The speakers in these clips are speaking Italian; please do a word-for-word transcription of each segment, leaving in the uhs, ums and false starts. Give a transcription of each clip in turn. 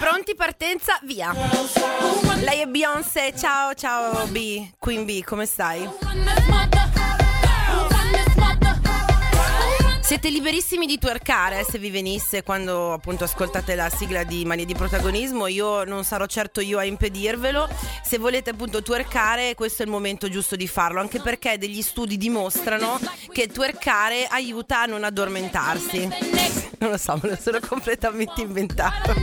Pronti, partenza, via. Lei è Beyoncé, ciao, ciao B, Queen B, come stai? Siete liberissimi di twerkare, se vi venisse quando appunto ascoltate la sigla di Manie di Protagonismo. Io non sarò certo io a impedirvelo. Se volete appunto twerkare, questo è il momento giusto di farlo, anche perché degli studi dimostrano che twerkare aiuta a non addormentarsi. Non lo so, me lo sono completamente inventato.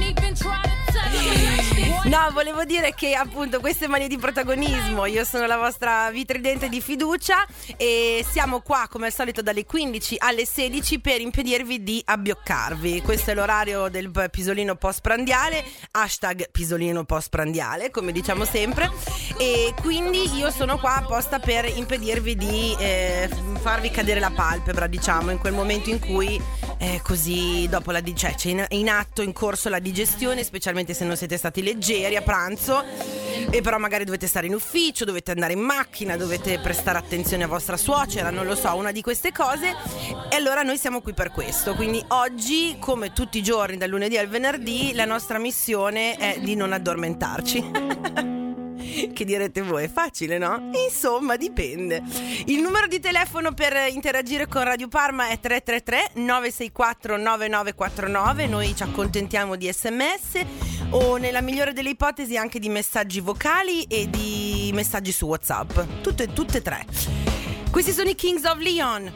No, volevo dire che appunto queste Manie di Protagonismo, io sono la vostra vitridente di fiducia e siamo qua come al solito dalle quindici alle sedici per impedirvi di abbioccarvi. Questo è l'orario del pisolino postprandiale, hashtag pisolino postprandiale, come diciamo sempre, e quindi io sono qua apposta per impedirvi di eh, farvi cadere la palpebra, diciamo, in quel momento in cui eh, così dopo la cioè, c'è in, in atto, in corso la digestione, specialmente se non siete stati leggeri a pranzo e però magari dovete stare in ufficio, dovete andare in macchina, dovete prestare attenzione a vostra suocera, non lo so, una di queste cose. E allora noi siamo qui per questo, quindi oggi, come tutti i giorni dal lunedì al venerdì, la nostra missione è di non addormentarci. Che direte voi, è facile, no? Insomma, dipende. Il numero di telefono per interagire con Radio Parma è tre tre tre nove sei quattro nove nove quattro nove. Noi ci accontentiamo di sms o, nella migliore delle ipotesi, anche di messaggi vocali e di messaggi su WhatsApp. Tutte, tutte e tre. Questi sono i Kings of Leon.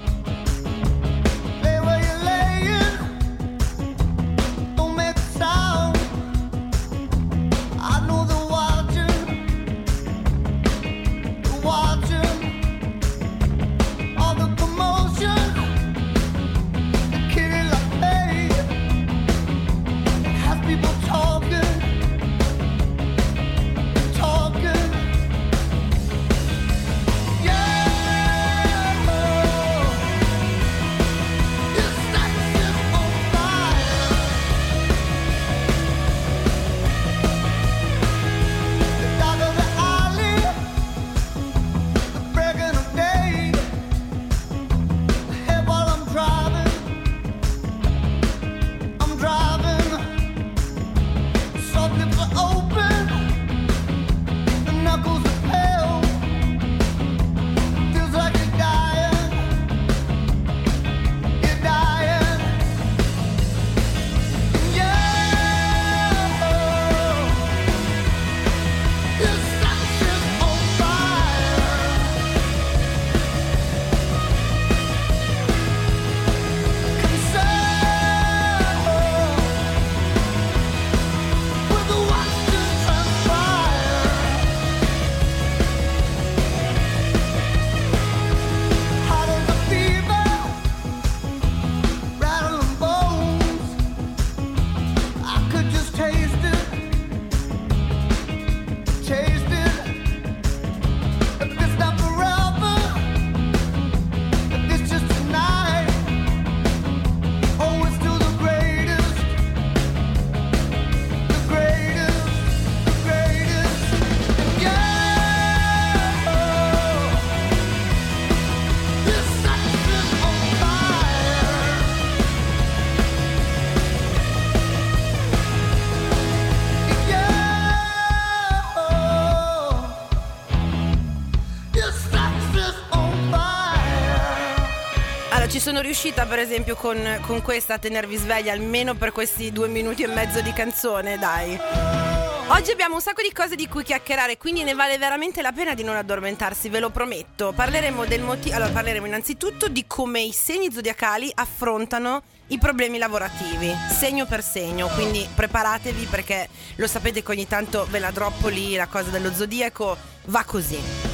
Ci sono riuscita per esempio con, con questa a tenervi svegli almeno per questi due minuti e mezzo di canzone, dai. Oggi abbiamo un sacco di cose di cui chiacchierare, quindi ne vale veramente la pena di non addormentarsi, ve lo prometto. Parleremo del motivo. Allora, parleremo innanzitutto di come i segni zodiacali affrontano i problemi lavorativi, segno per segno, quindi preparatevi perché lo sapete che ogni tanto ve la droppo lì, la cosa dello zodiaco va così.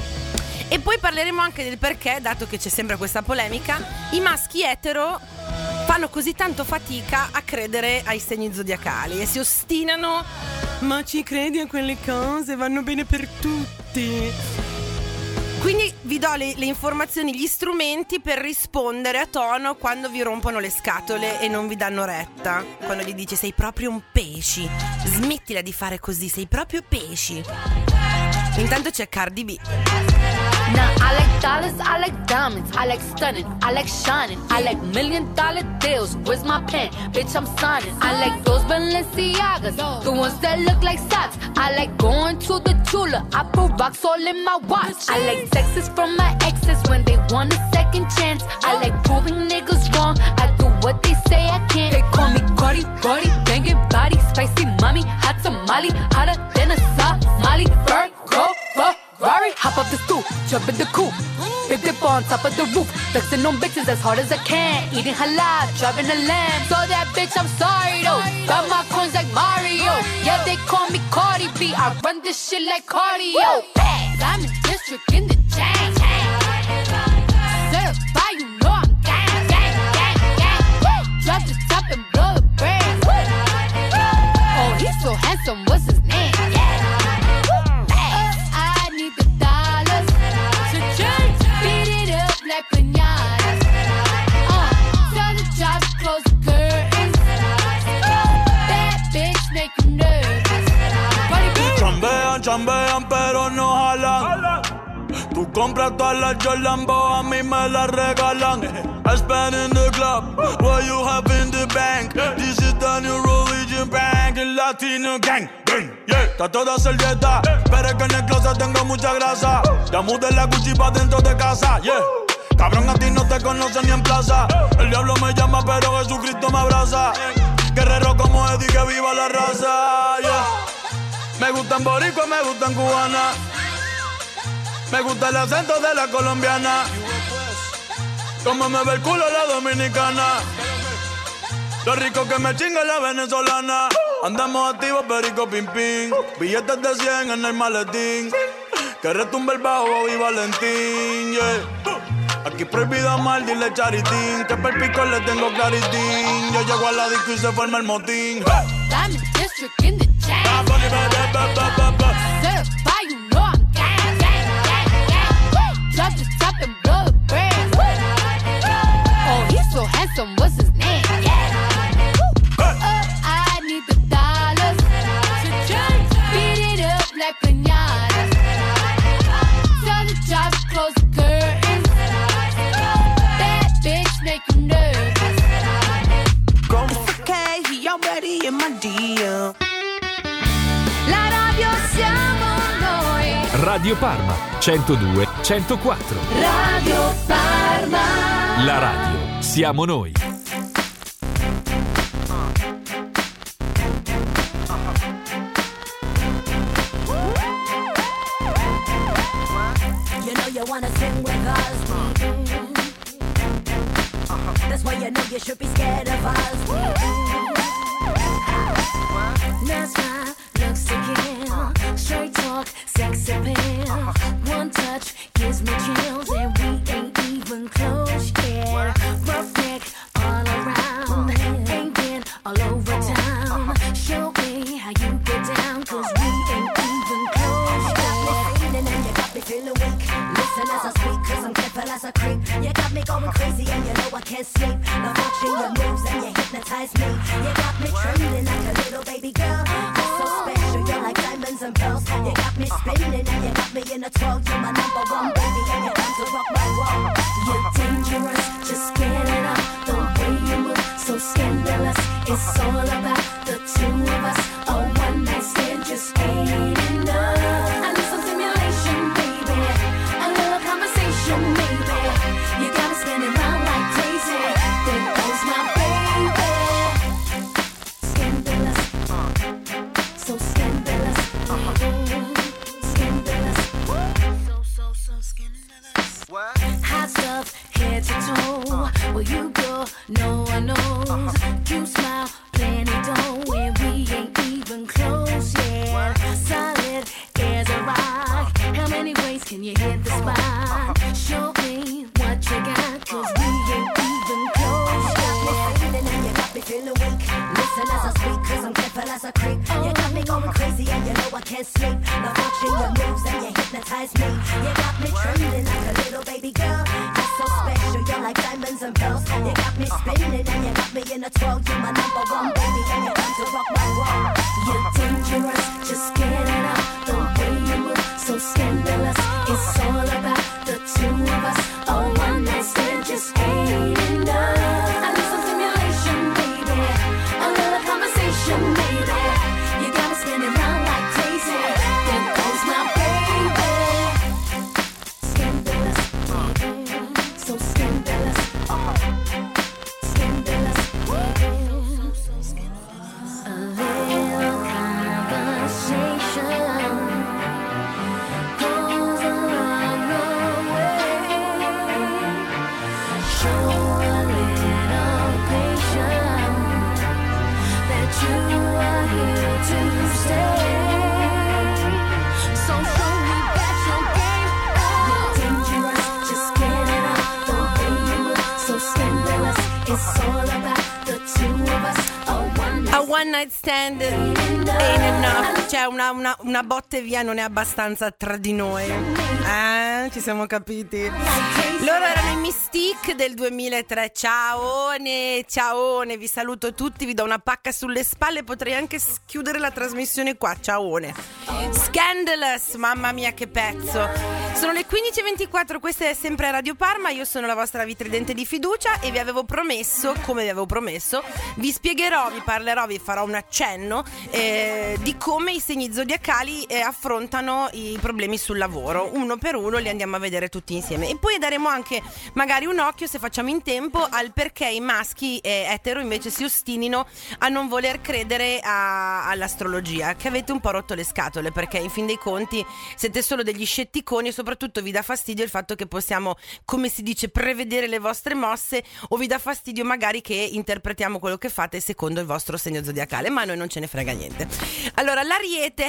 E poi parleremo anche del perché, dato che c'è sempre questa polemica, i maschi etero fanno così tanto fatica a credere ai segni zodiacali e si ostinano. Ma ci credi a quelle cose? Vanno bene per tutti. Quindi vi do le, le informazioni, gli strumenti per rispondere a tono quando vi rompono le scatole e non vi danno retta. Quando gli dici sei proprio un pesci, smettila di fare così, sei proprio pesci. Intanto c'è Cardi B. Nah, I like dollars, I like diamonds, I like stunning, I like shining, I like million dollar deals. Where's my pen? Bitch, I'm signing. I like those Balenciagas, the ones that look like socks. I like going to the Tula, I put rocks all in my watch. I like texts from my exes when they want a second chance. I like proving niggas wrong, I do what they say I can't. They call me Cardi, Cardi, banging body, spicy mommy, hot tamale, hotter than a Somali. Virgo, Ferrari, hop up the stoop, jump in the coupe, big dip on top of the roof, flexing on bitches as hard as I can, eating halal, driving a lamb. So that bitch, I'm sorry though, got my coins like Mario. Yeah, they call me Cardi B, I run this shit like cardio. I'm in district in the chain. Certified, you know I'm gang, gang, gang, gang. Drop the top and blow the brand. Oh, he's so handsome, what's his name? I need the dollars to change, beat it up like piñatas. Uh, tell the jobs, close the curtains. That bitch make you nervous. Chambean, chambean, pero no jalan. Tú compras todas las Jordan, a mí me las regalan. I spend in the club, what you have in the bank. This is the new religion bank, el Latino gang. Yeah, está toda servieta, pero es que en el closet tengo mucha grasa. Ya mudé la Gucci pa' dentro de casa, yeah. Cabrón, a ti no te conocen ni en plaza. El diablo me llama, pero Jesucristo me abraza. Guerrero como Eddie, que viva la raza, yeah. Me gustan boricua, me gustan cubana. Me gusta el acento de la colombiana. Como me ve el culo la dominicana. Lo rico que me chinga la venezolana. Andamos activos, perico, pim, pim. Billetes de cien en el maletín. Que retumbe el bajo, Bobby Valentín, yeah. Aquí prohibido amar, dile charitín. Que per pico le tengo claritín. Yo llego a la disco y se forma el motín. I'm in district in the chain. Certified, you know I'm gang, gang, gang, gang. Drop the top and blow the brand. Oh, he's so handsome, what's his name? I need the dollars to change, beat it up like piñatas. Tell the jobs, close the curtains. That bitch make you nervous. It's okay, I'm ready in my D M. La radio siamo noi. Radio Parma centodue centoquattro. Radio Parma. La radio siamo noi. You know you wanna sing with us. That's why you know you should be scared of us. No smile, looks to kill. Straight talk, sex appeal. One touch gives me chills, and we ain't even close yet. Rough neck all around, ain't been all over town. Show me how you get down, cause we ain't even close yet. You got me feeling and you got me feeling weak. Listen as I speak, cause I'm careful as a creep. You got me going crazy and you know I can't sleep. Now watching your moves and you hypnotize me. You got me trembling like a little baby girl. You're so special, you're like diamonds and pearls. You got me spinning and you got me in a twirl. You're my number one baby and you're bound to rock my world. You're dangerous, just get it up. The way you move, so scandalous. It's all about the two of us. A one night stand just ain't enough. I need some stimulation, baby. A little conversation, maybe. You got me spinning round like crazy. There goes my baby. Scandalous, so scandalous, scandalous, so so so scandalous. What? Hot stuff, head to toe. Where you go, no one knows. You smile, plenty dough, and we ain't even close yet. Solid as a rock. How many ways can you hit the spot? Show me what you got, cause we ain't even close yet. You got me feeling and you got me feeling weak. Listen as I speak, cause I'm careful as a creep. You got me going crazy and you know I can't sleep. Now watching your moves and you hypnotize me. You got me trembling like a little baby girl. You're so special, you're like diamonds and pearls. You got me spinning and you got me in a twirl. You're my number one baby and you're bound to rock my world. You're dangerous, just get it up. The way you move, so scandalous. It's all about night stand ain't enough. Cioè una, una, una botte via non è abbastanza tra di noi. Eh, ci siamo capiti. Loro erano i Mystique del duemilatré. Ciaone, ciaone, vi saluto tutti, vi do una pacca sulle spalle, potrei anche chiudere la trasmissione qua. Ciaone. Scandalous, mamma mia che pezzo. Sono le quindici e ventiquattro, questa è sempre Radio Parma, io sono la vostra vitridente di fiducia e vi avevo promesso, come vi avevo promesso, vi spiegherò, vi parlerò, vi farò un accenno eh, di come i segni zodiacali eh, affrontano i problemi sul lavoro. Uno per uno li andiamo a vedere tutti insieme e poi daremo anche magari un occhio, se facciamo in tempo, al perché i maschi eh, etero invece si ostinino a non voler credere a, all'astrologia, che avete un po' rotto le scatole, perché in fin dei conti siete solo degli scetticoni e soprattutto vi dà fastidio il fatto che possiamo, come si dice, prevedere le vostre mosse, o vi dà fastidio magari che interpretiamo quello che fate secondo il vostro segno zodiacale, ma a noi non ce ne frega niente. Allora, l'Ariete,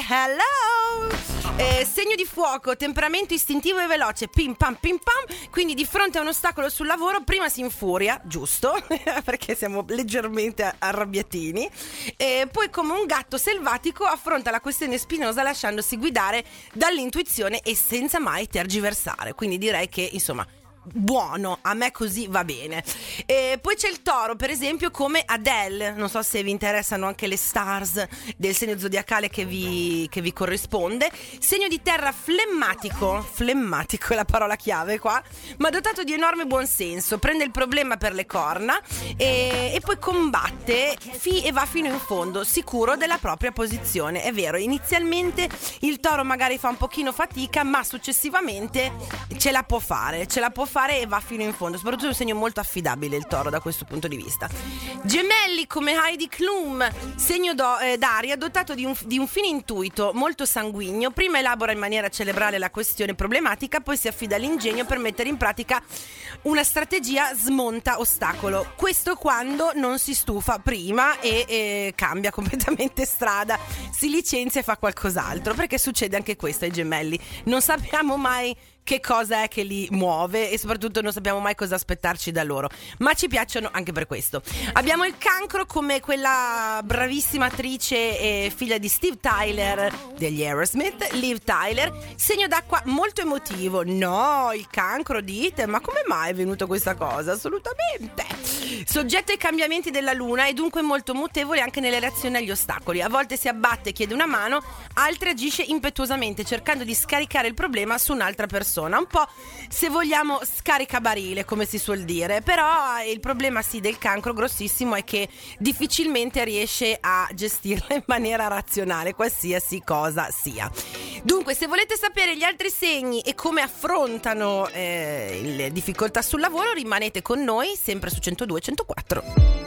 hello! Eh, segno di fuoco, temperamento istintivo e veloce, pim pam pim pam, quindi di fronte a un ostacolo sul lavoro prima si infuria, giusto, perché siamo leggermente arrabbiatini, e poi come un gatto selvatico affronta la questione spinosa lasciandosi guidare dall'intuizione e senza mai tergiversare, quindi direi che insomma buono, a me così va bene. E poi c'è il Toro, per esempio, come Adele, non so se vi interessano anche le stars del segno zodiacale che vi, che vi corrisponde. Segno di terra flemmatico, flemmatico è la parola chiave qua, ma dotato di enorme buonsenso, prende il problema per le corna e, e poi combatte fi, e va fino in fondo, sicuro della propria posizione. È vero, inizialmente il Toro magari fa un pochino fatica, ma successivamente ce la può fare, ce la può fare fare e va fino in fondo, soprattutto è un segno molto affidabile il Toro da questo punto di vista. Gemelli come Heidi Klum, segno do, eh, d'aria dotato di un, di un fine intuito, molto sanguigno, prima elabora in maniera cerebrale la questione problematica, poi si affida all'ingegno per mettere in pratica una strategia smonta ostacolo, questo quando non si stufa prima e, e cambia completamente strada, si licenzia e fa qualcos'altro, perché succede anche questo ai Gemelli, non sappiamo mai che cosa è che li muove e soprattutto non sappiamo mai cosa aspettarci da loro, ma ci piacciono anche per questo. Abbiamo il Cancro come quella bravissima attrice e figlia di Steve Tyler degli Aerosmith, Liv Tyler, segno d'acqua molto emotivo. No, il Cancro, dite, ma come mai è venuta questa cosa? Assolutamente. Soggetto ai cambiamenti della luna e dunque molto mutevole anche nelle reazioni agli ostacoli, a volte si abbatte e chiede una mano, altre agisce impetuosamente cercando di scaricare il problema su un'altra persona, un po' se vogliamo scaricabarile come si suol dire, però il problema sì del Cancro grossissimo è che difficilmente riesce a gestirla in maniera razionale qualsiasi cosa sia. Dunque, se volete sapere gli altri segni e come affrontano eh, le difficoltà sul lavoro, rimanete con noi sempre su centodue e centoquattro.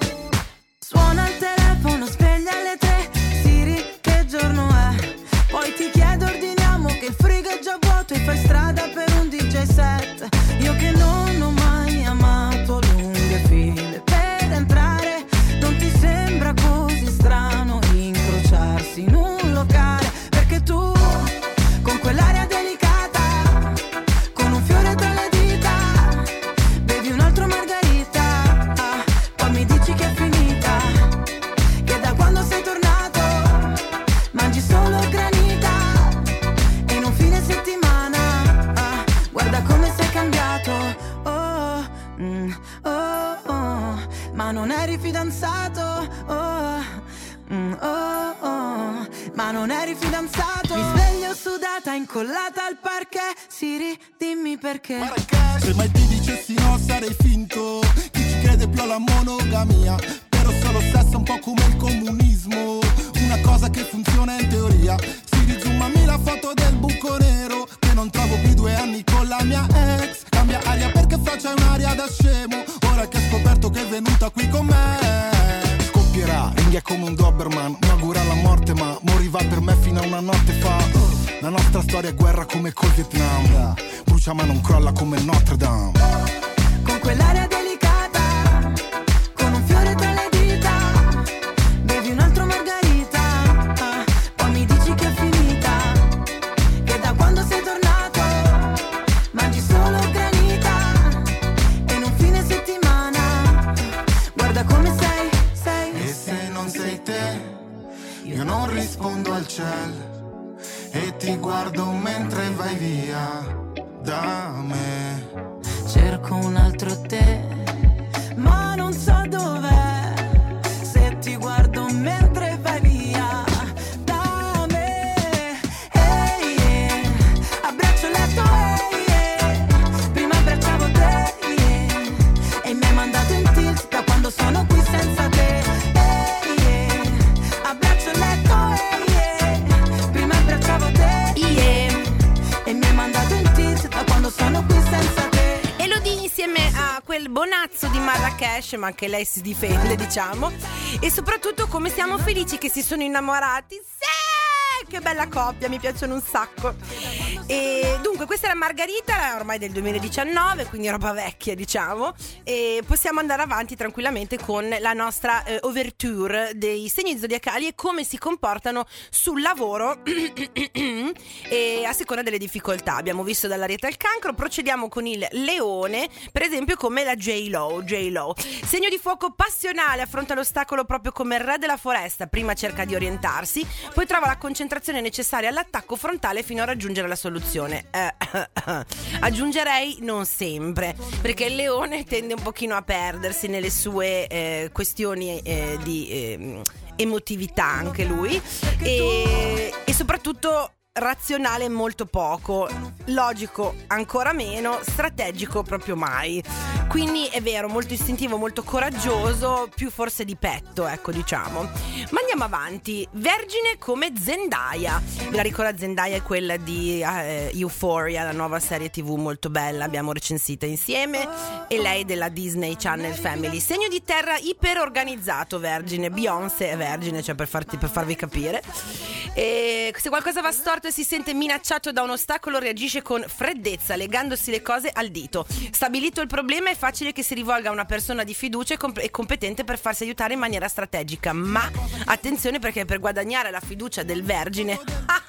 Suona il telefono, sveglia alle tre, Siri che giorno è? Poi ti chiedo, ordiniamo che il frigo è già vuoto e fai strada per un D J set. Io che non ho mai amato lunghe file per entrare, non ti sembra così strano incrociarsi in un locale? Perché tu, con quell'aria delicata, con un fiore tra le dita, bevi un altro margarita, poi mi dici che è finita, che da quando sei tornato mangi solo granita. Ma non eri fidanzato, oh, mm, oh, oh, ma non eri fidanzato. Mi sveglio sudata, incollata al parquet, Siri, dimmi perché. Se mai ti dicessi no sarei finto, chi ci crede più alla monogamia, però solo sesso un po' come il comunismo, una cosa che funziona in teoria. Siri, zoomami la foto del buco nero, che non trovo più due anni con la mia ex. Cambia aria perché faccia un'aria da scemo, ora che ho scoperto che è venuta qui con me. Scoppierà, ringhia come un Doberman, mi augura la morte ma moriva per me fino a una notte fa. La nostra storia è guerra come col Vietnam, brucia ma non crolla come Notre Dame. Con quell'aria delicata, con un fiore tra le dita, bevi un altro margarita, poi mi dici che è finita, che da quando sei tornato mangi solo granita, e in un fine settimana guarda come sei, sei. E se non sei te, io non rispondo al cielo e ti guardo mentre vai via da me. Cerco un altro te, ma non so dov'è. Se ti guardo mentre vai via da me. Hey, yeah. Abbraccio il letto, hey, yeah. Prima abbracciavo te, yeah. E mi hai mandato in tilt da quando sono qui senza te. Hey, yeah. Abbraccio il letto, hey, yeah. Prima abbracciavo te, yeah. E mi hai mandato in tilt da quando sono qui senza te. Insieme a quel bonazzo di Marrakesh, ma anche lei si difende, diciamo. E soprattutto come siamo felici che si sono innamorati. Sì, che bella coppia, mi piacciono un sacco. E dunque questa era Margarita, ormai del duemiladiciannove, quindi roba vecchia, diciamo. E possiamo andare avanti tranquillamente con la nostra eh, overture dei segni zodiacali e come si comportano sul lavoro e a seconda delle difficoltà. Abbiamo visto dall'Ariete al Cancro, procediamo con il Leone, per esempio come la J-Lo, J-Lo. Segno di fuoco passionale, affronta l'ostacolo proprio come il re della foresta, prima cerca di orientarsi, poi trova la concentrazione necessaria all'attacco frontale fino a raggiungere la soluzione. Eh, aggiungerei non sempre, perché il Leone tende un pochino a perdersi nelle sue eh, questioni eh, di eh, emotività anche lui e, e soprattutto razionale molto poco, logico ancora meno, strategico proprio mai. Quindi è vero, molto istintivo, molto coraggioso, più forse di petto, ecco, diciamo. Ma andiamo avanti. Vergine come Zendaya. La ricorda, Zendaya è quella di uh, Euphoria, la nuova serie tv molto bella, abbiamo recensita insieme, e lei della Disney Channel Family. Segno di terra iperorganizzato, Vergine. Beyoncé è Vergine, cioè per, farti, per farvi capire. E se qualcosa va storto e si sente minacciato da un ostacolo, reagisce con freddezza, legandosi le cose al dito. Stabilito il problema, è facile che si rivolga a una persona di fiducia e, comp- e competente per farsi aiutare in maniera strategica. Ma attenzione, perché per guadagnare la fiducia del Vergine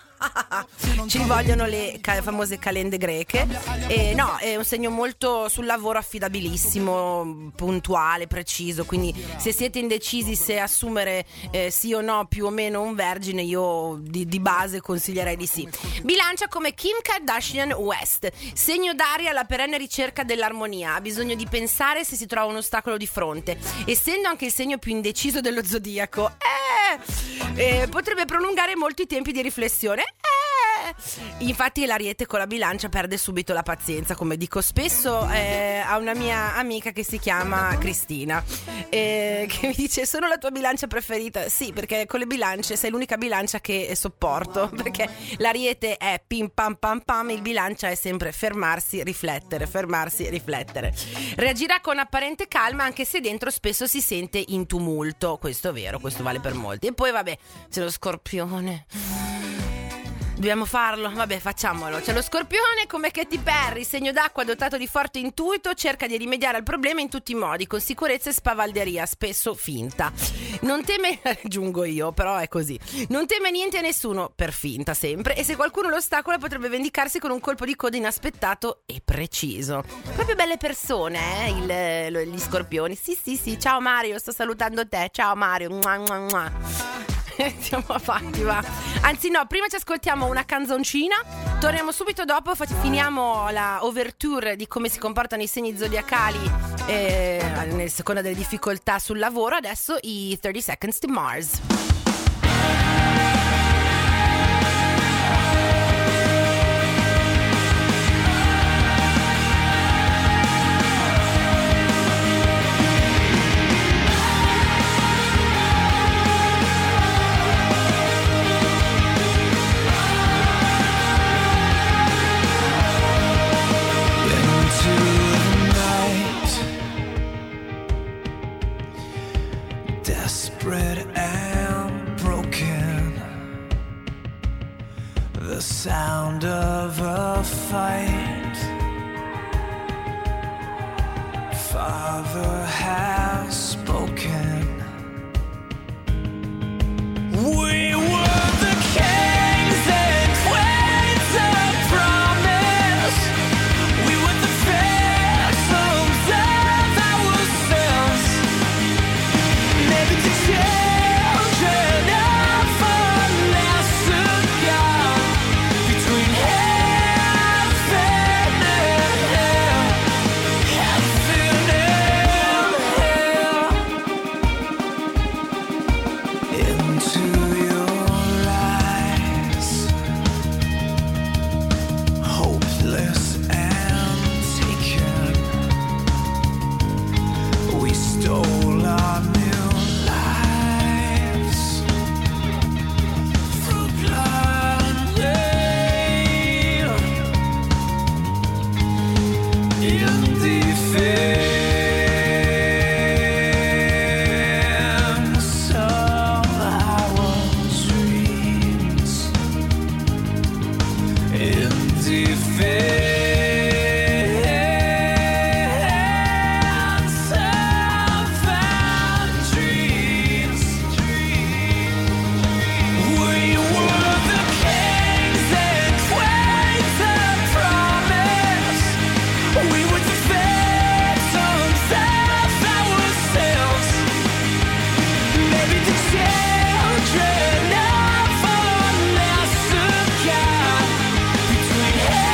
ci vogliono le ca- famose calende greche. E no, è un segno molto sul lavoro affidabilissimo, puntuale, preciso. Quindi se siete indecisi se assumere eh, sì o no più o meno un Vergine, io di, di base consiglierei di sì. Bilancia come Kim Kardashian West. Segno d'aria, la perenne ricerca dell'armonia, ha bisogno di pensare se si trova un ostacolo di fronte. Essendo anche il segno più indeciso dello zodiaco, eh, eh, potrebbe prolungare molti tempi di riflessione. Eh, infatti l'Ariete con la Bilancia perde subito la pazienza, come dico spesso eh, a una mia amica che si chiama Cristina, eh, che mi dice: sono la tua bilancia preferita. Sì, perché con le bilance sei l'unica bilancia che sopporto, perché l'Ariete è pim pam pam pam, il Bilancia è sempre fermarsi, riflettere, fermarsi, riflettere. Reagirà con apparente calma anche se dentro spesso si sente in tumulto, questo è vero, questo vale per molti. E poi vabbè, c'è lo Scorpione. Dobbiamo farlo? Vabbè, facciamolo. C'è lo Scorpione come Katy Perry, segno d'acqua dotato di forte intuito, cerca di rimediare al problema in tutti i modi, con sicurezza e spavalderia, spesso finta. Non teme, aggiungo io, però è così. Non teme niente a nessuno, per finta sempre, e se qualcuno lo ostacola potrebbe vendicarsi con un colpo di coda inaspettato e preciso. Proprio belle persone, eh, il, gli Scorpioni. Sì, sì, sì. Ciao Mario, sto salutando te. Ciao Mario. Mua, mua, mua. Siamo avanti, va. Anzi no, prima ci ascoltiamo una canzoncina, torniamo subito dopo, finiamo la overture di come si comportano i segni zodiacali eh, nel seconda delle difficoltà sul lavoro. Adesso i thirty seconds to Mars. The sound of a fight. Father has spoken. We were the kings and queens of promise. We were the phantoms of ourselves. Maybe the children of into your eyes, hopeless and taken. We stole our new lives through blood and pain, in defense of our dreams, in defense of our dreams. We were the kings and queens of promise. We were the phantoms of ourselves. Maybe the children of our massacre between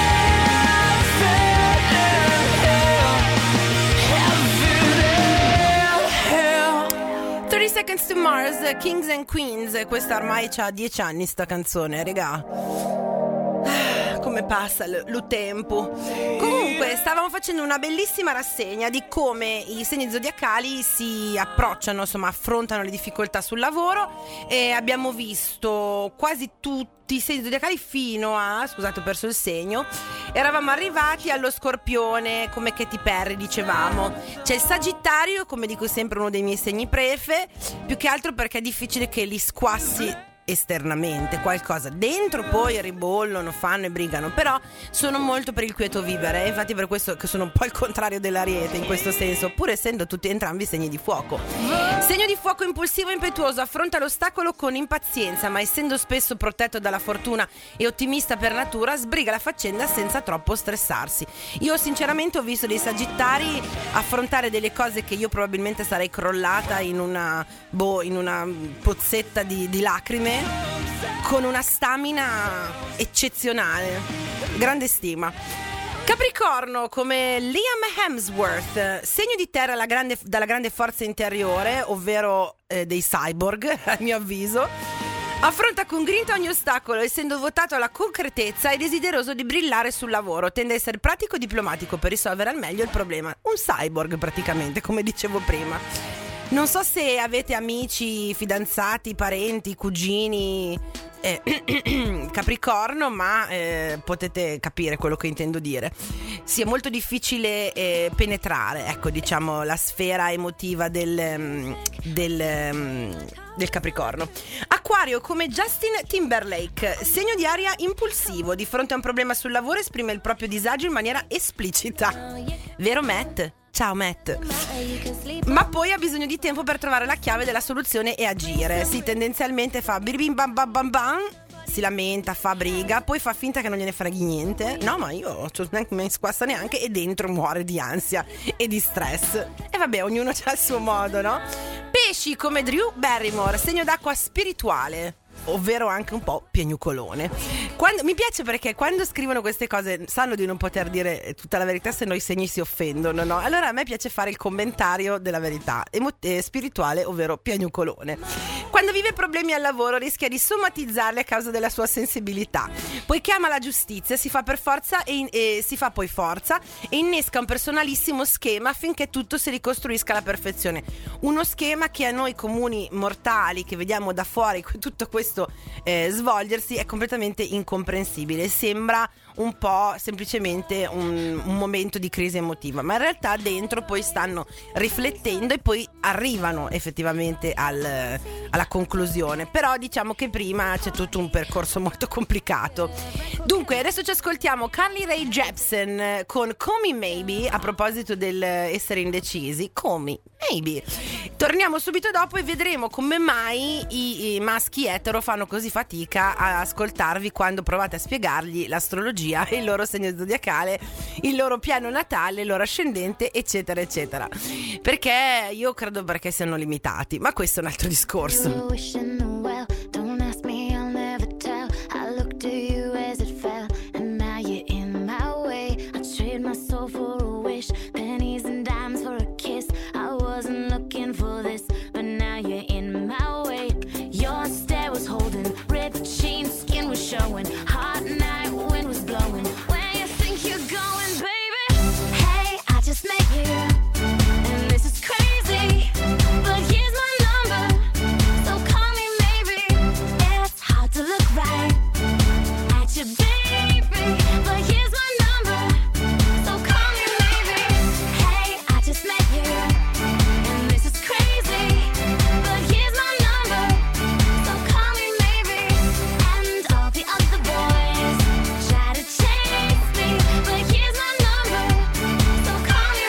heaven and hell, heaven and hell. thirty Seconds to Mars, Kings and Queens. Questa ormai c'ha dieci anni sta canzone, regà. Ah, come passa l- lo tempo. Comunque stavamo facendo una bellissima rassegna di come i segni zodiacali si approcciano, insomma affrontano le difficoltà sul lavoro, e abbiamo visto quasi tutti i segni zodiacali fino a, scusate ho perso il segno, eravamo arrivati allo Scorpione, come Katy Perry dicevamo. C'è il Sagittario, come dico sempre, uno dei miei segni prefe, più che altro perché è difficile che li squassi esternamente qualcosa, dentro poi ribollono, fanno e brigano, però sono molto per il quieto vivere, infatti per questo che sono un po' il contrario dell'Ariete in questo senso, pur essendo tutti entrambi segni di fuoco. Segno di fuoco impulsivo e impetuoso, affronta l'ostacolo con impazienza, ma essendo spesso protetto dalla fortuna e ottimista per natura, sbriga la faccenda senza troppo stressarsi. Io sinceramente ho visto dei Sagittari affrontare delle cose che io probabilmente sarei crollata in una boh, in una pozzetta di, di lacrime, con una stamina eccezionale, grande stima. Capricorno, come Liam Hemsworth, segno di terra alla grande- dalla grande forza interiore, ovvero eh, dei cyborg, a mio avviso. Affronta con grinta ogni ostacolo, essendo votato alla concretezza e desideroso di brillare sul lavoro. Tende a essere pratico e diplomatico per risolvere al meglio il problema. Un cyborg praticamente, come dicevo prima. Non so se avete amici, fidanzati, parenti, cugini eh, Capricorno, ma eh, potete capire quello che intendo dire. Sì, è molto difficile eh, penetrare, ecco, diciamo, la sfera emotiva del, del, del Capricorno. Acquario, come Justin Timberlake, segno di aria impulsivo, di fronte a un problema sul lavoro esprime il proprio disagio in maniera esplicita. Vero Matt? Ciao Matt. Ma poi ha bisogno di tempo per trovare la chiave della soluzione e agire. Sì, tendenzialmente fa biribim bam bam bam bam, si lamenta, fa briga, poi fa finta che non gliene freghi niente. No, ma io non mi squassa neanche, e dentro muore di ansia e di stress. E vabbè, ognuno ha il suo modo, no? Pesci, come Drew Barrymore, segno d'acqua spirituale, ovvero anche un po' piagnucolone. Quando, mi piace perché quando scrivono queste cose sanno di non poter dire tutta la verità, se no i segni si offendono, no? Allora a me piace fare il commentario della verità, emo- eh, spirituale, ovvero piagnucolone. Quando vive problemi al lavoro rischia di somatizzarli a causa della sua sensibilità. Poiché ama la giustizia, si fa per forza e, in- e si fa poi forza e innesca un personalissimo schema affinché tutto si ricostruisca alla perfezione. Uno schema che a noi comuni mortali, che vediamo da fuori tutto questo eh, svolgersi, è completamente incomprensibile. Sembra un po' semplicemente un, un momento di crisi emotiva, ma in realtà dentro poi stanno riflettendo e poi arrivano effettivamente al, alla conclusione. Però diciamo che prima c'è tutto un percorso molto complicato. Dunque adesso ci ascoltiamo Carly Rae Jepsen con Call Me Maybe, a proposito del essere indecisi. Call Me Maybe. Torniamo subito dopo e vedremo come mai i, i maschi etero fanno così fatica a ascoltarvi quando provate a spiegargli l'astrologia, il loro segno zodiacale, il loro piano natale, il loro ascendente, eccetera eccetera. Perché io credo perché siano limitati, ma questo è un altro discorso. You're showing. Hot night, wind was blowing. Where you think you're going, baby? Hey, I just met you, and this is crazy, but here's my number, so call me maybe. It's hard to look right at you, baby, but here's my number, so call me maybe. Hey, I just met you, and this is crazy, but here's my number, so call me maybe. And all the other boys try to chase me, but here's my number, so call me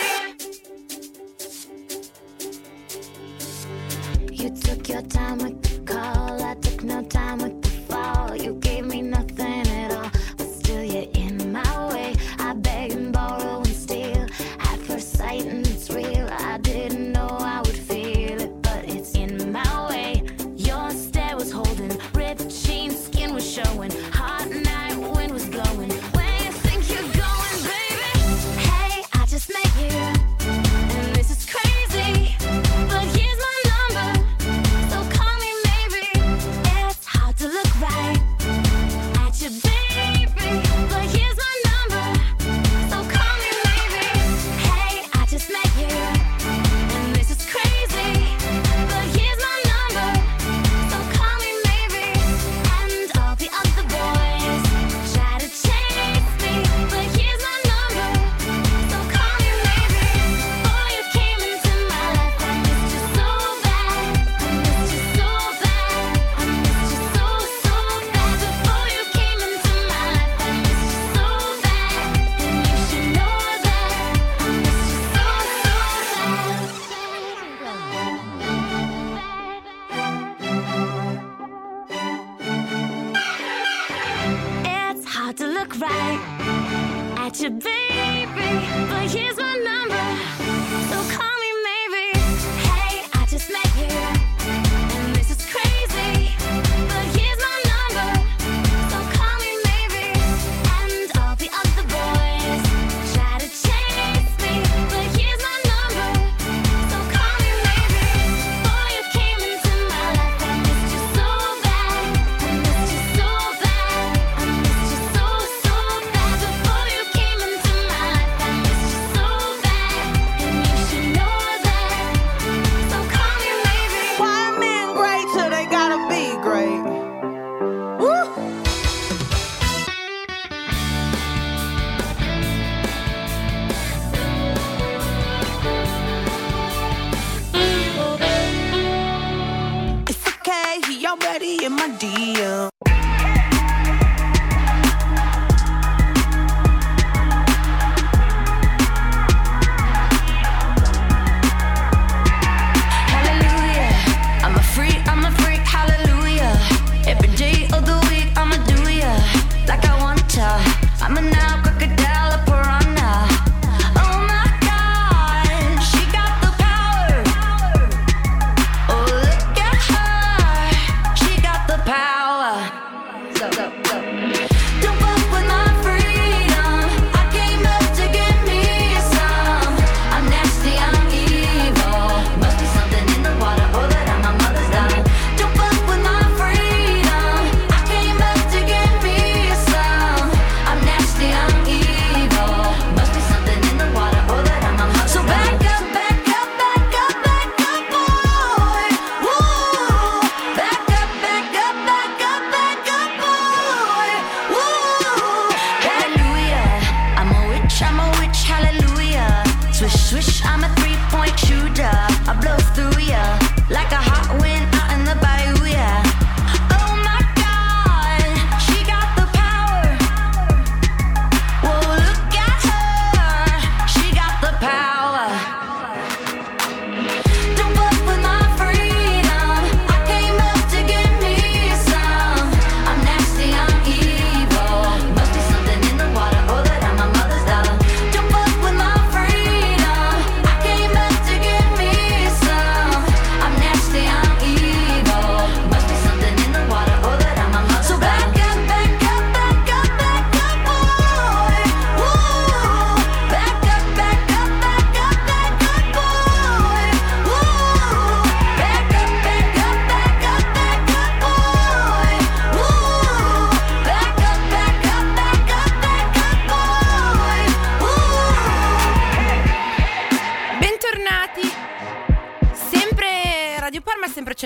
maybe. You took your time with the call, I took no time with the fall. You gave me nothing at all, but still you're in my way. I beg and borrow and steal at first sight, and it's real. I didn't know I would feel it, but it's in my way. Your stare was holding, ripped jeans, skin was showing. Hot night, wind was blowing. Where you think you're going, baby? Hey, I just met you, and this is crazy, but here's my number, so call me maybe. It's hard to look right at you, baby, but here's my number, so call me maybe. Hey, I just met you, and this is crazy, but here's my number, so call me maybe. And all the other boys try to chase me, but here's my number, so call me maybe. Before you came into my life, I missed you so bad, I missed you so bad, I missed you so, so bad. Before you came into my life, I missed you so bad, and you should know that I missed you so, so bad. It's hard to look right at you, baby, but here's my number, so call me maybe. Hey, I just met you, and this is crazy, but here's my number, so call me maybe. And all the other boys try to chase me, but here's my number, so call me maybe. Before you came into my life, I missed you so bad, I missed you so bad, I missed you so, so bad. Before you came into my life, I missed you so bad, and you should know that, so call me maybe. Why men great till they gotta be great? Woo! It's okay, he already in my D M. Hallelujah, I'm a freak, I'm a freak, hallelujah. Every day of the week, I'ma do ya like I want ya. I'm a now crocodile, a piranha. Oh my God, she got the power. Oh, look at her, she got the power. So, so, so. Don't fuck with my freedom. I came up to get me some. I'm nasty, I'm evil. Must be something in the water, or that I'm my mother's daughter. Don't fuck with my freedom. I came up to get me some. I'm nasty, I'm evil. Must be something in the water, or that I'm my mother's daughter. So back up, back up, back up, back up, boy. Woo! Back up, back up, back up, back up, boy.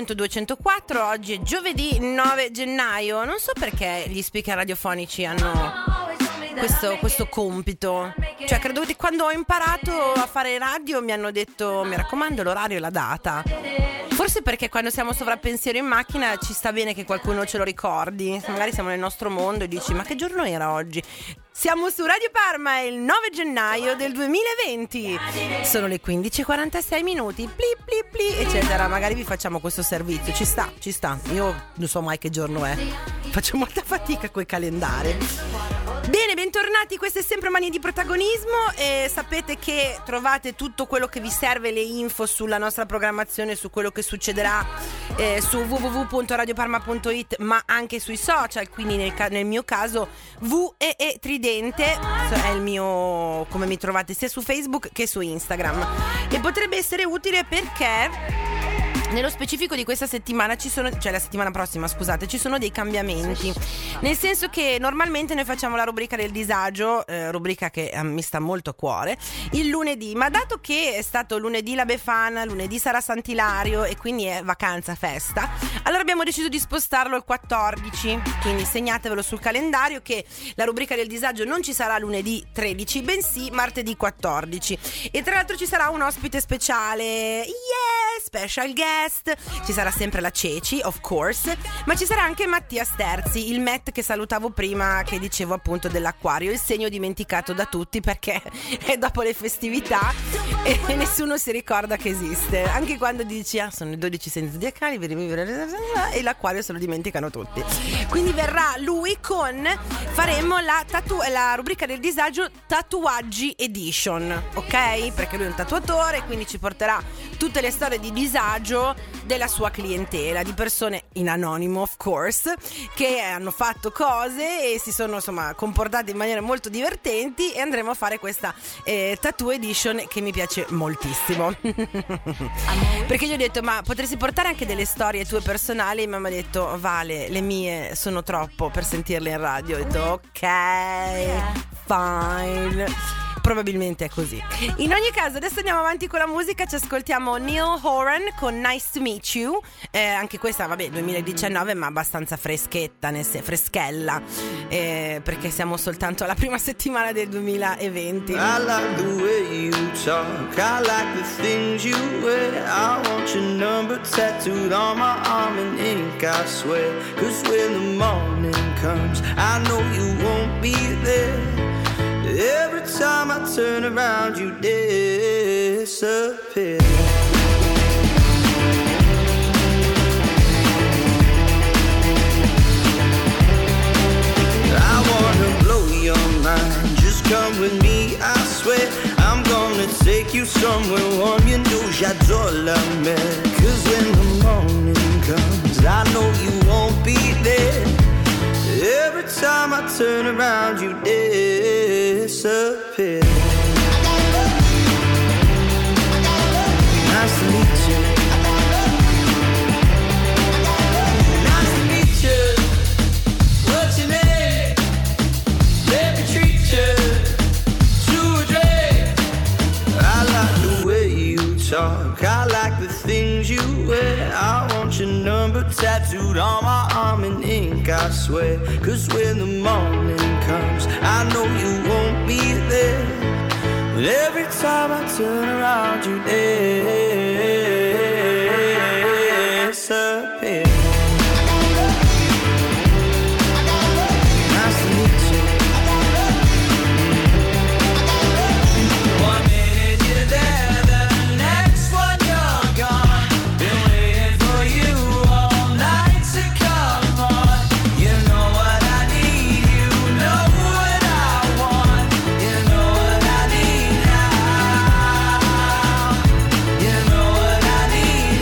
centodue centoquattro. Oggi è giovedì nove gennaio. Non so perché gli speaker radiofonici hanno questo, questo compito. Cioè, credo che quando ho imparato a fare radio mi hanno detto: mi raccomando, l'orario e la data. Forse perché quando siamo sovrappensiero in macchina ci sta bene che qualcuno ce lo ricordi. Magari siamo nel nostro mondo e dici: ma che giorno era oggi? Siamo su Radio Parma, è il nove gennaio del duemilaventi. Sono le quindici e quarantasei minuti. Pli pli pli eccetera. Magari vi facciamo questo servizio. Ci sta, ci sta. Io non so mai che giorno è. Faccio molta fatica coi calendari. Bene, bentornati, queste è sempre Manie di Protagonismo e sapete che trovate tutto quello che vi serve, le info sulla nostra programmazione, su quello che succederà eh, su w w w punto radio parma punto i t, ma anche sui social, quindi nel, ca- nel mio caso V E E Tridente è il mio, come mi trovate sia su Facebook che su Instagram, e potrebbe essere utile perché nello specifico di questa settimana ci sono, cioè la settimana prossima, scusate, ci sono dei cambiamenti. Nel senso che normalmente noi facciamo la rubrica del disagio, eh, rubrica che eh, mi sta molto a cuore, il lunedì, ma dato che è stato lunedì la Befana, lunedì sarà Sant'Ilario e quindi è vacanza, festa, allora abbiamo deciso di spostarlo al quattordici, quindi segnatevelo sul calendario che la rubrica del disagio non ci sarà lunedì tredici, bensì martedì quattordici. E tra l'altro ci sarà un ospite speciale, yeah, special guest. Ci sarà sempre la Ceci, of course, ma ci sarà anche Mattia Sterzi, il Matt che salutavo prima, che dicevo appunto dell'acquario, il segno dimenticato da tutti perché è dopo le festività e nessuno si ricorda che esiste, anche quando dici ah sono i dodici segni zodiacali e l'acquario se lo dimenticano tutti. Quindi verrà lui con, faremo la, tatu- la rubrica del disagio tatuaggi edition, ok? Perché lui è un tatuatore, quindi ci porterà tutte le storie di disagio della sua clientela, di persone in anonimo of course, che hanno fatto cose e si sono insomma comportate in maniere molto divertenti, e andremo a fare questa eh, tattoo edition che mi piace moltissimo perché gli ho detto ma potresti portare anche delle storie tue personali, ma mi ha detto Vale, le mie sono troppo per sentirle in radio. Ho detto ok, fine. Probabilmente è così. In ogni caso adesso andiamo avanti con la musica, ci ascoltiamo Neil Horan con Nice to Meet You, eh, anche questa vabbè duemiladiciannove ma abbastanza freschetta, nel senso freschella, eh, perché siamo soltanto alla prima settimana del duemilaventi. I like the way you talk, I like the things you wear, I want your number tattooed on my arm in ink, I swear, cause when the morning comes I know you won't be there. Every time I turn around, you disappear. I wanna blow your mind, just come with me, I swear. I'm gonna take you somewhere warm, you know j'adore la mer. Cause when the morning comes, I know you won't be there. Every time I turn around, you disappear. Nice to meet you. Nice to meet you. What's your name? Let me treat you to a drink. I like the way you talk, I like the things you wear. I want your number tattooed on my arm in ink, I swear. Cause when the morning comes, I know you won't be there. But every time I turn around, you disappear. Nice to meet you. One minute you're there, the next one you're gone. Been waiting for you all night to come on. You know what I need, you know what I want. You know what I need now. You know what I need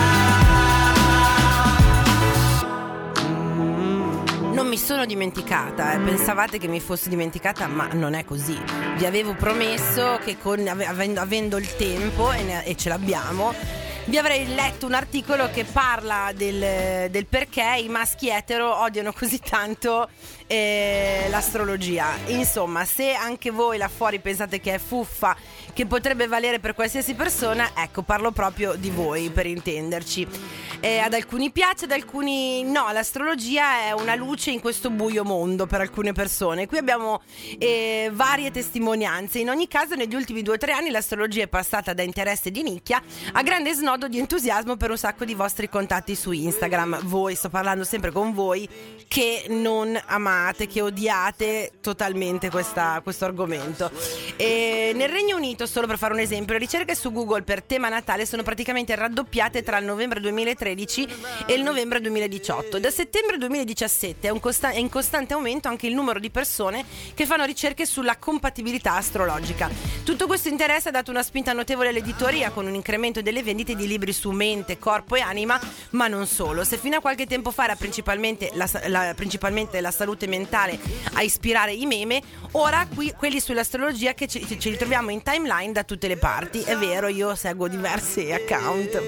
now. Non mi sono dimenticata, eh. Pensavate che mi fossi dimenticata, ma non è così. Vi avevo promesso che con, avendo, avendo il tempo, e, ne, e ce l'abbiamo, vi avrei letto un articolo che parla del, del perché i maschi etero odiano così tanto eh, l'astrologia. Insomma, se anche voi là fuori pensate che è fuffa, che potrebbe valere per qualsiasi persona, ecco, parlo proprio di voi, per intenderci. Eh, ad alcuni piace, ad alcuni no. L'astrologia è una luce in questo buio mondo per alcune persone. Qui abbiamo eh, varie testimonianze. In ogni caso, negli ultimi due o tre anni l'astrologia è passata da interesse di nicchia a grande snodo di entusiasmo per un sacco di vostri contatti su Instagram. Voi, sto parlando sempre con voi che non amate, che odiate totalmente questa, questo argomento. E nel Regno Unito, solo per fare un esempio, le ricerche su Google per tema Natale sono praticamente raddoppiate tra il novembre duemilatredici e il novembre duemiladiciotto. Da settembre duemiladiciassette è, un costa- è in costante aumento anche il numero di persone che fanno ricerche sulla compatibilità astrologica. Tutto questo interesse ha dato una spinta notevole all'editoria, con un incremento delle vendite di libri su mente, corpo e anima, ma non solo. Se fino a qualche tempo fa era principalmente la, la, principalmente la salute mentale a ispirare i meme, ora qui quelli sull'astrologia che ci, ci ritroviamo in timeline da tutte le parti. È vero, io seguo diversi account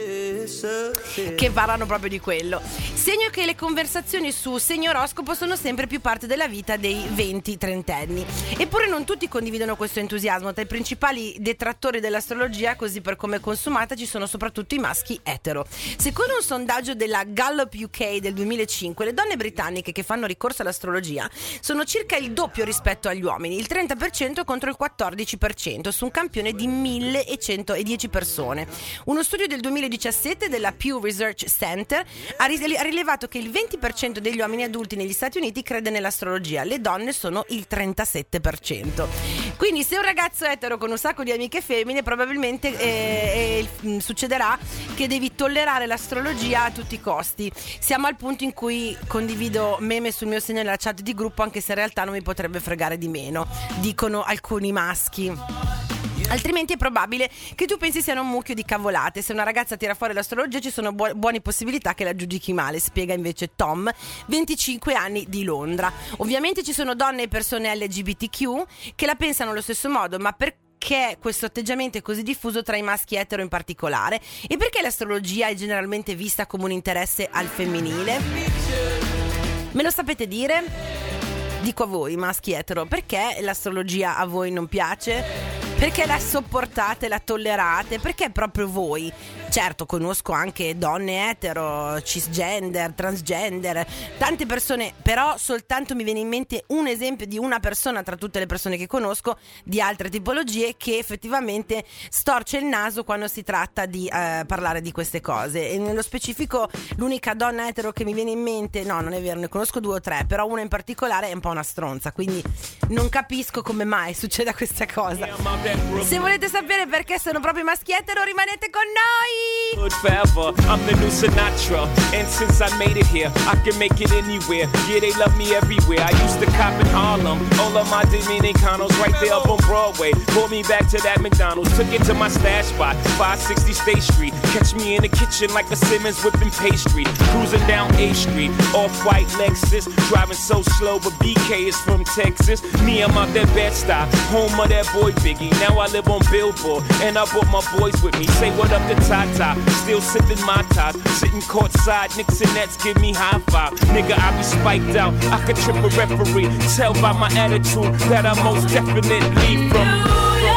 che parlano proprio di quello. Segno che le conversazioni su segno oroscopo sono sempre più parte della vita dei venti trentenni. Eppure non tutti condividono questo entusiasmo. Tra i principali detrattori dell'astrologia, così per come è consumata, ci sono soprattutto i maschi etero. Secondo un sondaggio della Gallup U K del duemilacinque, le donne britanniche che fanno ricorso all'astrologia sono circa il doppio rispetto agli uomini, il trenta per cento contro il quattordici per cento su un campione di millecentodieci persone. Uno studio del duemiladiciassette della Pew Research Center ha rilevato che il venti per cento degli uomini adulti negli Stati Uniti crede nell'astrologia, le donne sono il trentasette per cento. Quindi se un ragazzo etero con un sacco di amiche femmine, probabilmente eh, eh, succederà che devi tollerare l'astrologia a tutti i costi. Siamo al punto in cui condivido meme sul mio segno nella chat di gruppo, anche se in realtà non mi potrebbe fregare di meno, dicono alcuni maschi. Altrimenti è probabile che tu pensi siano un mucchio di cavolate. Se una ragazza tira fuori l'astrologia ci sono bu- buone possibilità che la giudichi male, spiega invece Tom, venticinque anni, di Londra. Ovviamente ci sono donne e persone L G B T Q che la pensano allo stesso modo, ma per perché questo atteggiamento è così diffuso tra i maschi etero in particolare? E perché l'astrologia è generalmente vista come un interesse al femminile? Me lo sapete dire? Dico a voi, maschi etero, perché l'astrologia a voi non piace? Perché la sopportate, la tollerate? Perché proprio voi? Certo, conosco anche donne etero, cisgender, transgender, tante persone, però soltanto mi viene in mente un esempio di una persona tra tutte le persone che conosco di altre tipologie che effettivamente storce il naso quando si tratta di eh, parlare di queste cose. E nello specifico l'unica donna etero che mi viene in mente, no, non è vero, ne conosco due o tre, però una in particolare è un po' una stronza, quindi non capisco come mai succeda questa cosa. Se volete sapere perché sono proprio maschi etero, rimanete con noi! Good forever, I'm the new Sinatra, and since I made it here, I can make it anywhere. Yeah, they love me everywhere. I used to cop in Harlem, all of my Dominicanos right there up on Broadway. Pulled me back to that McDonald's, took it to my stash spot, five sixty State Street. Catch me in the kitchen like a Simmons whipping pastry, cruising down A Street, off-white Lexus, driving so slow, but B K is from Texas. Me, I'm out that Bed-Stuy, home of that boy Biggie. Now I live on Billboard, and I brought my boys with me. Say what up to Tata, still sipping my top, sitting courtside, Knicks and Nets give me high five. Nigga, I be spiked out, I could trip a referee. Tell by my attitude that I most definitely from.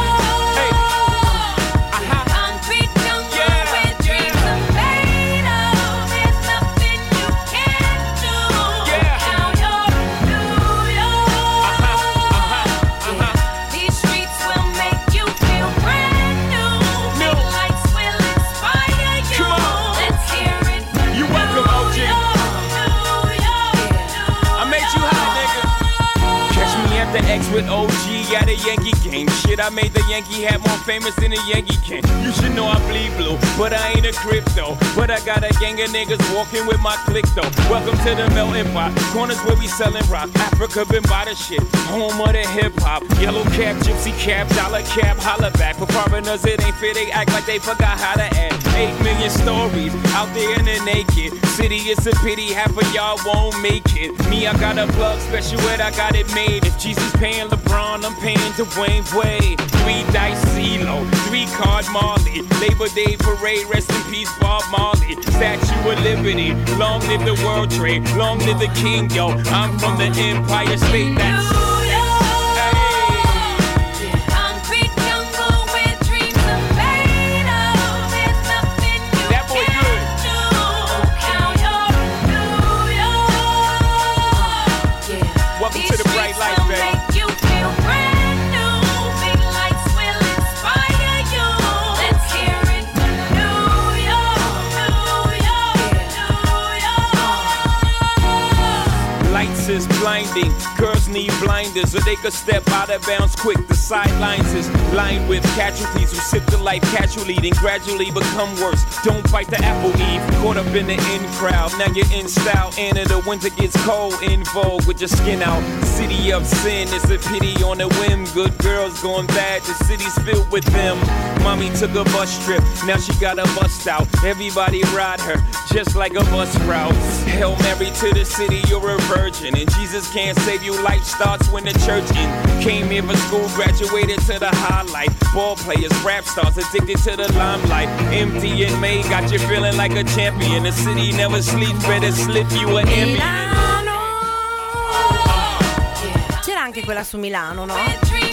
With O G at a Yankee game. Shit, I made the Yankee hat more famous than a Yankee can. You should know I bleed blue, but I ain't a crypto. But I got a gang of niggas walking with my click though. Welcome to the melting pot. Corners where we selling rock. Africa been by the shit. Home of the hip hop. Yellow cap, gypsy cap, dollar cap, holla back. For foreigners it ain't fair, they act like they forgot how to act. Eight million stories out there in the naked city. It's a pity half of y'all won't make it. Me, I got a plug special ed, I got it made. If Jesus Paying LeBron, I'm paying Dwayne Wade. Three dice CeeLo, three card Marley. Labor Day parade, rest in peace Bob Marley. Statue of Liberty, long live the World Trade, long live the King, yo. I'm from the Empire State. That's is blinding. Girls need blinders so they could step out of bounds quick. The sidelines is lined with casualties who sip the life casually, then gradually become worse. Don't fight the apple eve. Caught up in the in crowd. Now you're in style. And in the winter gets cold. In vogue with your skin out. City of sin. It's a pity on a whim. Good girls going bad. The city's filled with them. Mommy took a bus trip. Now she got a bust out. Everybody ride her just like a bus route. Hail Mary to the city. You're a virgin. And Jesus can't save you. Life starts when the church in. Came here for school, graduated to the highlight. Ball players, rap stars, addicted to the limelight. M D and May got you feeling like a champion. The city never sleeps, better slip you an ambient. C'era anche quella su Milano, no?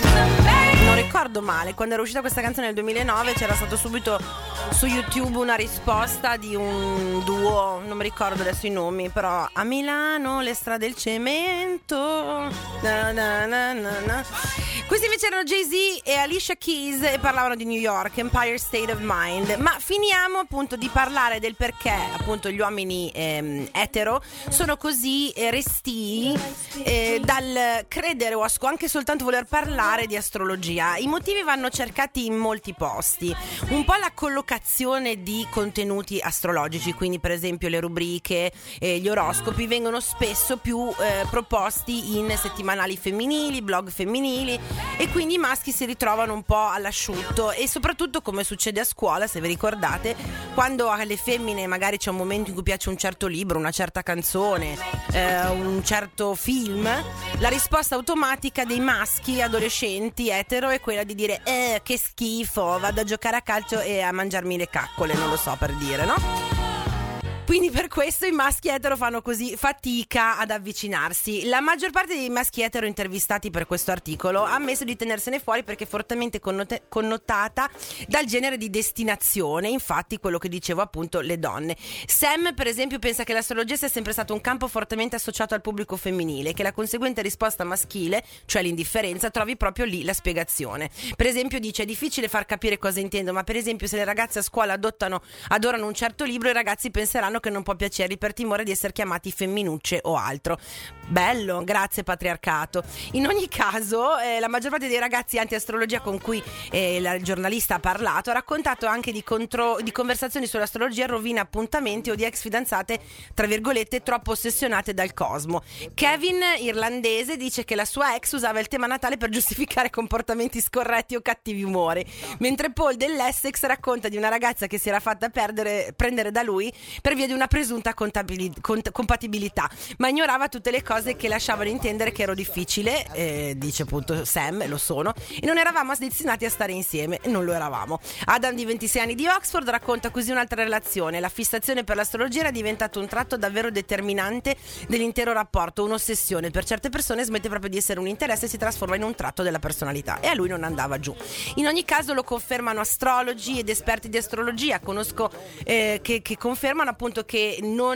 Non ricordo male, quando era uscita questa canzone nel duemilanove c'era stato subito su YouTube una risposta di un duo, non mi ricordo adesso i nomi, però a Milano le strade del cemento. Na na na na na. Questi invece erano Jay-Z e Alicia Keys e parlavano di New York, Empire State of Mind. Ma finiamo appunto di parlare del perché appunto gli uomini ehm, etero sono così eh, restii eh, dal credere o asco- anche soltanto voler parlare di astrologia. I motivi vanno cercati in molti posti. Un po' la collocazione di contenuti astrologici, quindi per esempio le rubriche e gli oroscopi vengono spesso più eh, proposti in settimanali femminili, blog femminili, e quindi i maschi si ritrovano un po' all'asciutto. E soprattutto, come succede a scuola, se vi ricordate, quando alle femmine magari c'è un momento in cui piace un certo libro, una certa canzone, eh, un certo film, la risposta automatica dei maschi adolescenti etero è quella di dire eh, che schifo, vado a giocare a calcio e a mangiarmi le caccole, non lo so, per dire, no? Quindi per questo i maschi etero fanno così fatica ad avvicinarsi. La maggior parte dei maschi etero intervistati per questo articolo ha ammesso di tenersene fuori perché è fortemente connote- connotata dal genere di destinazione, infatti quello che dicevo appunto, le donne. Sam per esempio pensa che l'astrologia sia sempre stato un campo fortemente associato al pubblico femminile, che la conseguente risposta maschile, cioè l'indifferenza, trovi proprio lì la spiegazione. Per esempio dice: è difficile far capire cosa intendo, ma per esempio se le ragazze a scuola adottano, adorano un certo libro, i ragazzi penseranno che non può piacerli per timore di essere chiamati femminucce o altro. Bello, grazie patriarcato. In ogni caso eh, la maggior parte dei ragazzi anti-astrologia con cui eh, la giornalista ha parlato ha raccontato anche di, contro, di conversazioni sull'astrologia, rovina appuntamenti o di ex fidanzate tra virgolette troppo ossessionate dal cosmo. Kevin, irlandese, dice che la sua ex usava il tema natale per giustificare comportamenti scorretti o cattivi umori, mentre Paul dell'Essex racconta di una ragazza che si era fatta perdere, prendere da lui per via di una presunta contabili- cont- compatibilità, ma ignorava tutte le cose che lasciavano intendere che ero difficile, eh, dice appunto Sam, lo sono, e non eravamo destinati a stare insieme, e non lo eravamo. Adam di ventisei anni di Oxford racconta così un'altra relazione: la fissazione per l'astrologia era diventato un tratto davvero determinante dell'intero rapporto, un'ossessione. Per certe persone smette proprio di essere un interesse e si trasforma in un tratto della personalità, e a lui non andava giù. In ogni caso lo confermano astrologi ed esperti di astrologia. Conosco eh, che, che confermano appunto che non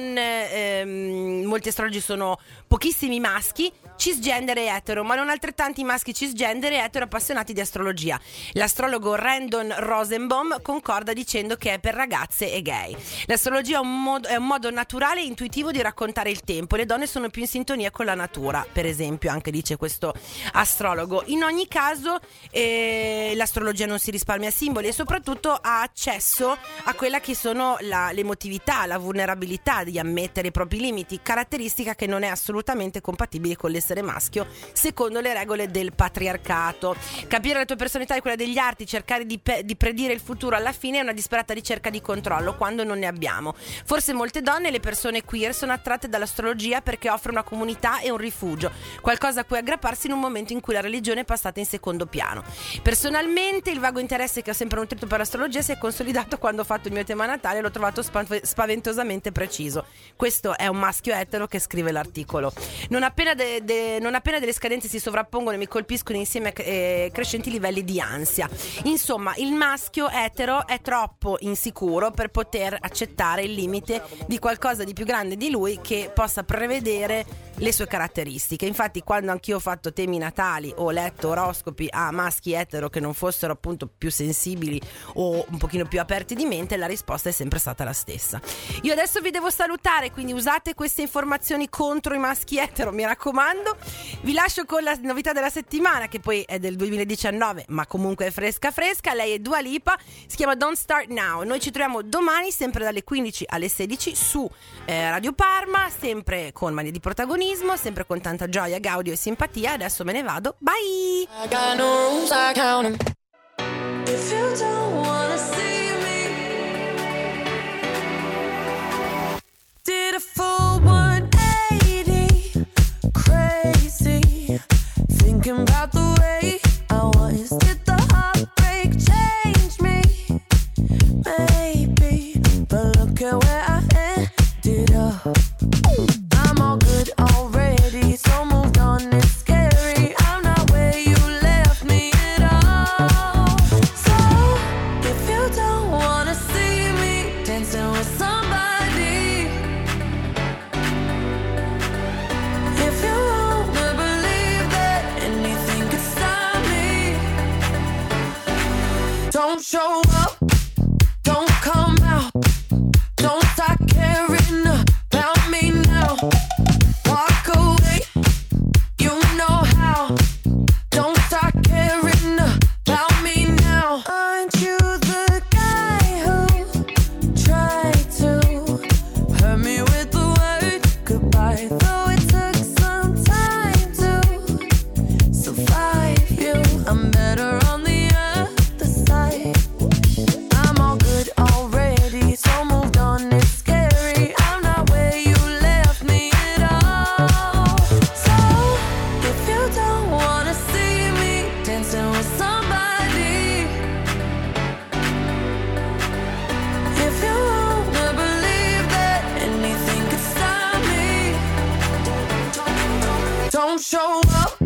ehm, molti astrologi sono pochissimi maschi cisgender e etero, ma non altrettanti maschi cisgender e etero appassionati di astrologia. L'astrologo Randon Rosenbaum concorda dicendo che è per ragazze e gay. L'astrologia è un modo, è un modo naturale e intuitivo di raccontare il tempo. Le donne sono più in sintonia con la natura, per esempio, anche dice questo astrologo. In ogni caso eh, l'astrologia non si risparmia simboli e soprattutto ha accesso a quella che sono la, l'emotività, la vulnerabilità, di ammettere i propri limiti, caratteristica che non è assolutamente compatibile con l'essere maschio secondo le regole del patriarcato. Capire la tua personalità e quella degli altri, cercare di, pe- di predire il futuro alla fine è una disperata ricerca di controllo quando non ne abbiamo. Forse molte donne e le persone queer sono attratte dall'astrologia perché offre una comunità e un rifugio, qualcosa a cui aggrapparsi in un momento in cui la religione è passata in secondo piano. Personalmente il vago interesse che ho sempre nutrito per l'astrologia si è consolidato quando ho fatto il mio tema natale e l'ho trovato spa- spaventosamente preciso. Questo è un maschio etero che scrive l'articolo. Non appena, de- de- non appena delle scadenze si sovrappongono e mi colpiscono insieme a eh, crescenti livelli di ansia. Insomma, il maschio etero è troppo insicuro per poter accettare il limite di qualcosa di più grande di lui che possa prevedere le sue caratteristiche. Infatti, quando anch'io ho fatto temi natali o ho letto oroscopi a maschi etero che non fossero appunto più sensibili o un pochino più aperti di mente, la risposta è sempre stata la stessa. Io adesso vi devo salutare, quindi usate queste informazioni contro i maschi etero, mi raccomando. Vi lascio con la novità della settimana, che poi è del duemiladiciannove ma comunque è fresca fresca. Lei è Dua Lipa, si chiama Don't Start Now. Noi ci troviamo domani sempre dalle quindici alle sedici su eh, Radio Parma, sempre con Mania di Protagonismo, sempre con tanta gioia, gaudio e simpatia. Adesso me ne vado, bye. I got no rules, I count 'em. If you don't wanna see me, did a full one eighty, crazy, thinking about the way I was. Did the heartbreak change me? Maybe, but look at where I ended up. I'm all good already, so moved on, it's scary. I'm not where you left me at all. So, if you don't wanna see me dancing with somebody, if you wanna believe that anything could stop me, don't show up, don't come out, don't start caring about me now. Walk away, you know how. Don't start caring about me now. Aren't you the guy who tried to hurt me with the word goodbye? Though it took some time to survive you, I'm better on the other side. I'm all good already, so moved on, it's scary. I'm not where you left me at all. So, if you don't wanna see me dancing with somebody, if you wanna believe that anything could stop me, don't show up,